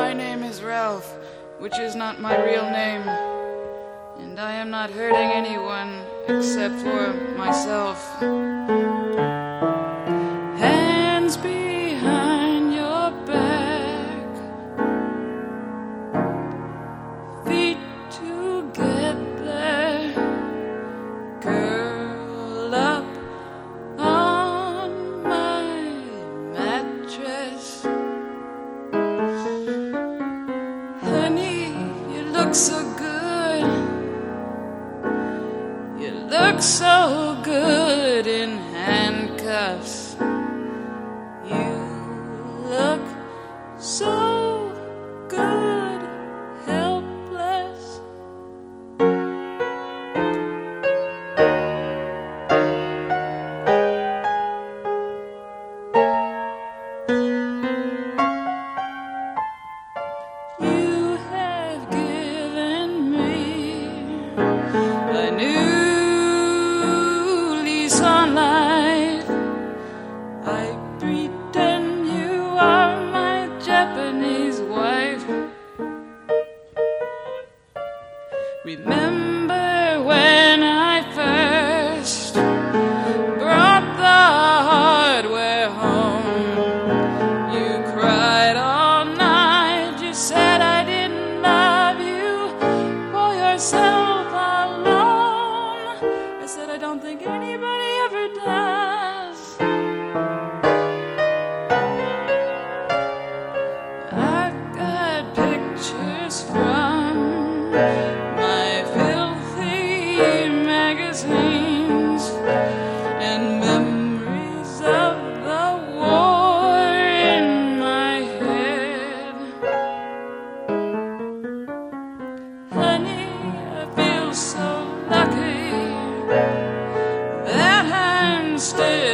My name is Ralph, which is not my real name, and I am not hurting anyone except for myself. Hands behind your back, feet together, curl up on my mattress. Honey, you look so good. You look so good in handcuffs. You look so good, helpless. You have given me a new lease on life. I pretend you are my Japanese wife. Remember when I first brought the hardware home? You cried all night. You said I didn't love you for yourself alone. I said I don't think anybody ever does. I've got pictures from my filthy magazines and memories of the war in my head. Honey, I feel so lucky that I'm still